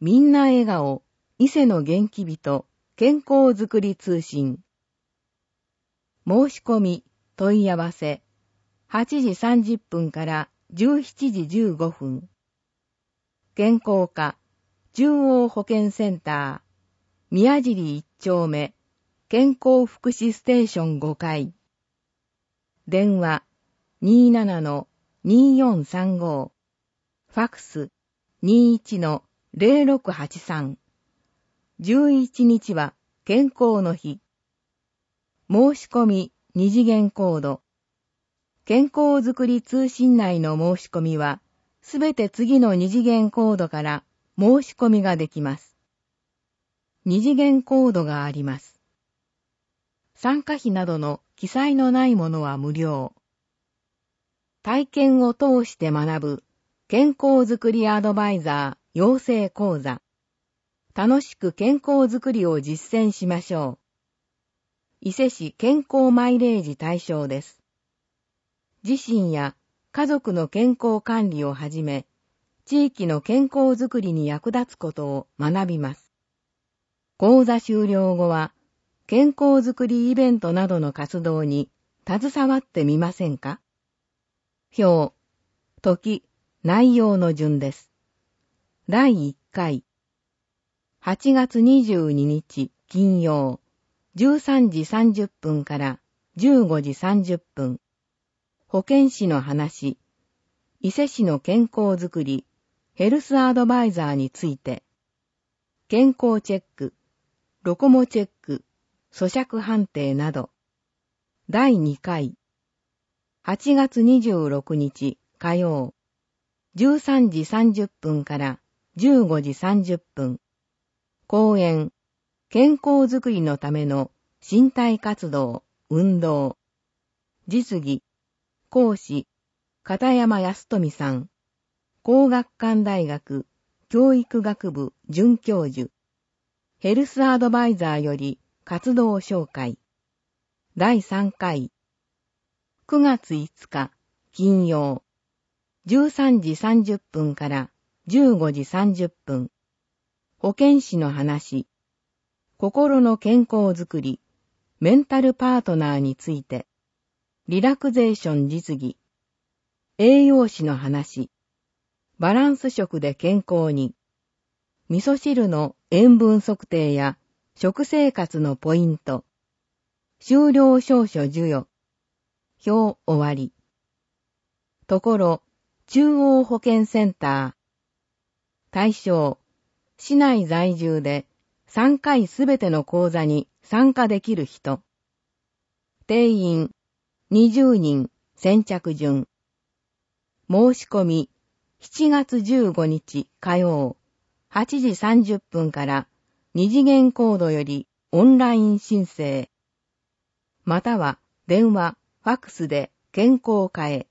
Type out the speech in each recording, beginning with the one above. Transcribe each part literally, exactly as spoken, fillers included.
みんな笑顔、伊勢の元気人、健康づくり通信。申し込み、問い合わせ、はちじさんじゅっぷんからじゅうしちじじゅうごふん。健康課、中央保健センター、宮尻一丁目、健康福祉ステーションごかい。電話、にじゅうななのにじゅうよんさんご。ファクス、にじゅういちのゼロろくはちさん。じゅういちにちは健康の日。申し込み二次元コード。健康づくり通信内の申し込みは、すべて次の二次元コードから申し込みができます。二次元コードがあります。参加費などの記載のないものは無料。体験を通して学ぶ健康づくりアドバイザー養成講座。楽しく健康づくりを実践しましょう。伊勢市健康マイレージ対象です。自身や家族の健康管理をはじめ、地域の健康づくりに役立つことを学びます。講座終了後は、健康づくりイベントなどの活動に携わってみませんか？表、時、内容の順です。だいいっかい。はちがつにじゅうににち金曜、じゅうさんじさんじゅっぷんからじゅうごじさんじゅっぷん。保健師の話、伊勢市の健康づくり、ヘルスアドバイザーについて、健康チェック、ロコモチェック、咀嚼判定など。だいにかい。はちがつにじゅうろくにち火曜、じゅうさんじさんじゅっぷんからじゅうごじさんじゅっぷん。講演、健康づくりのための身体活動、運動。実技、講師、片山康富さん。工学館大学、教育学部准教授。ヘルスアドバイザーより活動紹介。だいさんかい。くがついつか、金曜。じゅうさんじさんじゅっぷんからじゅうごじさんじゅっぷん。保健師の話。心の健康づくり、メンタルパートナーについて。リラクゼーション実技。栄養士の話。バランス食で健康に。味噌汁の塩分測定や食生活のポイント。終了証書授与。表終わり。ところ、中央保健センター。対象、市内在住でさんかいすべての講座に参加できる人。定員、にじゅうにん、先着順。申し込み、しちがつじゅうごにち火曜、はちじさんじゅっぷんから二次元コードよりオンライン申請。または電話、ファクスで健康課へ。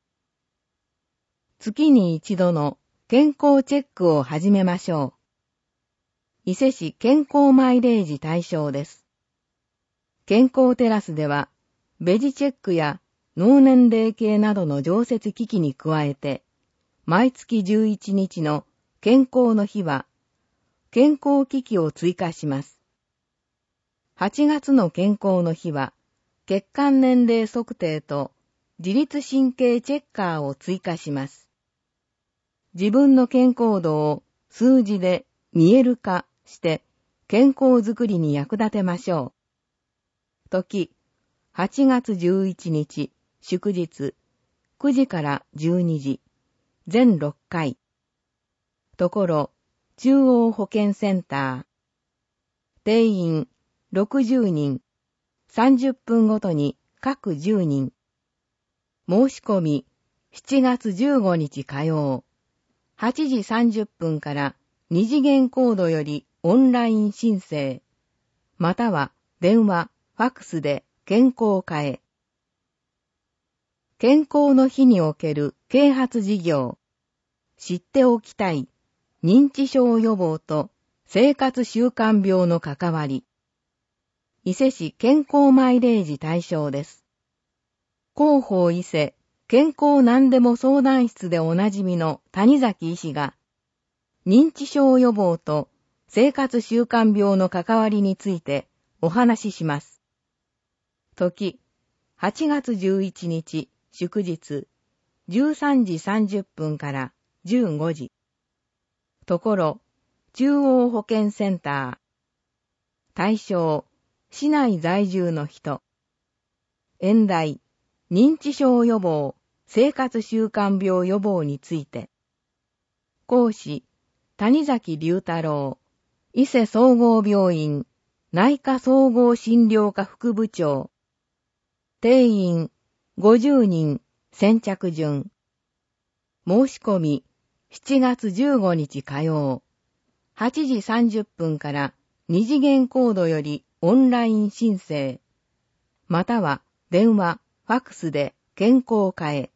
月に一度の健康チェックを始めましょう。伊勢市健康マイレージ対象です。健康テラスでは、ベジチェックや脳年齢計などの常設機器に加えて、毎月じゅういちにちの健康の日は、健康機器を追加します。はちがつの健康の日は、血管年齢測定と自律神経チェッカーを追加します。自分の健康度を数字で見える化して健康づくりに役立てましょう。時、はちがつじゅういちにち祝日くじからじゅうにじ、全ろっかい。ところ、中央保健センター。定員ろくじゅうにん、さんじゅっぷんごとに各じゅうにん。申し込み、しちがつじゅうごにち火曜、はちじさんじゅっぷんから二次元コードよりオンライン申請。または電話、ファクスで健康課へ。健康の日における啓発事業。知っておきたい認知症予防と生活習慣病の関わり。伊勢市健康マイレージ対象です。広報伊勢健康何でも相談室でおなじみの谷崎医師が、 認知症予防と生活習慣病の関わりについてお話しします。時、はちがつじゅういちにち祝日、じゅうさんじさんじゅっぷんからじゅうごじ。ところ、中央保健センター。対象、市内在住の人。演題、認知症予防、生活習慣病予防について。講師、谷崎龍太郎、伊勢総合病院、内科総合診療科副部長。定員、ごじゅうにん、先着順。申し込み、しちがつじゅうごにち火曜、はちじさんじゅっぷんからに次元コードよりオンライン申請、または電話、ファクスで健康課へ。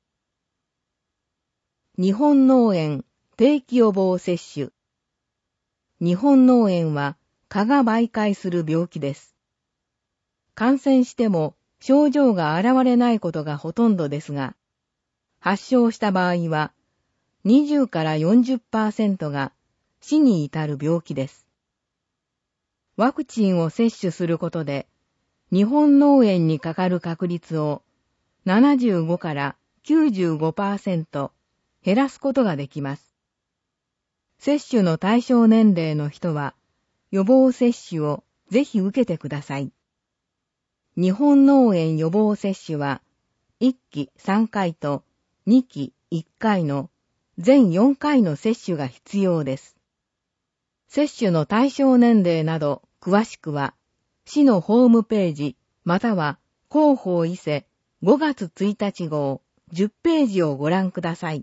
日本脳炎定期予防接種。日本脳炎は蚊が媒介する病気です。感染しても症状が現れないことがほとんどですが、発症した場合はにじゅうからよんじゅっパーセント が死に至る病気です。ワクチンを接種することで、日本脳炎にかかる確率をななじゅうごからきゅうじゅうごパーセント 減らすことができます。接種の対象年齢の人は、予防接種をぜひ受けてください。日本脳炎予防接種は、いっきさんかいとにきいっかいの全よんかいの接種が必要です。接種の対象年齢など詳しくは、市のホームページまたは広報伊勢ごがつついたち号じゅっページをご覧ください。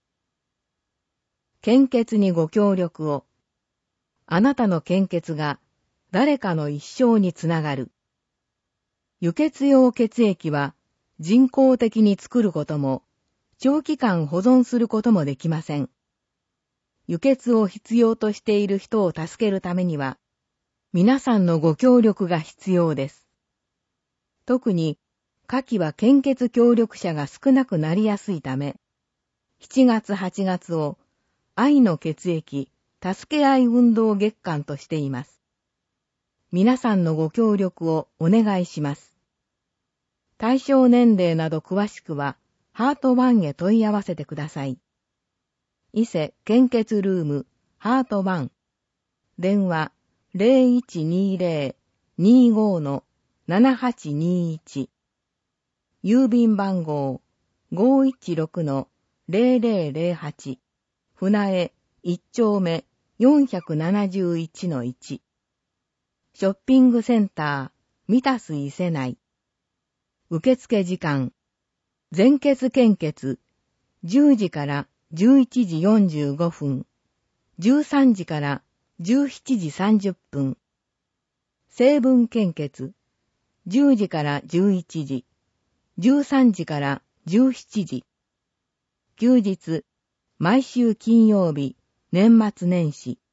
献血にご協力を。あなたの献血が誰かの一生につながる。輸血用血液は人工的に作ることも長期間保存することもできません。輸血を必要としている人を助けるためには、皆さんのご協力が必要です。特に、夏季は献血協力者が少なくなりやすいため、しちがつはちがつを愛の血液、助け合い運動月間としています。皆さんのご協力をお願いします。対象年齢など詳しくは、ハートワンへ問い合わせてください。伊勢献血ルームハートワン。電話 ゼロいちにゼロ にご ななはちにいち。郵便番号 ごいちろく ゼロゼロゼロはち。船江いっ丁目よんなないちのいち。ショッピングセンターミタス伊勢内。受付時間。全血献血じゅうじからじゅういちじよんじゅうごふん、じゅうさんじからじゅうしちじさんじゅっぷん。成分献血じゅうじからじゅういちじ、じゅうさんじからじゅうしちじ。休日毎週金曜日、年末年始。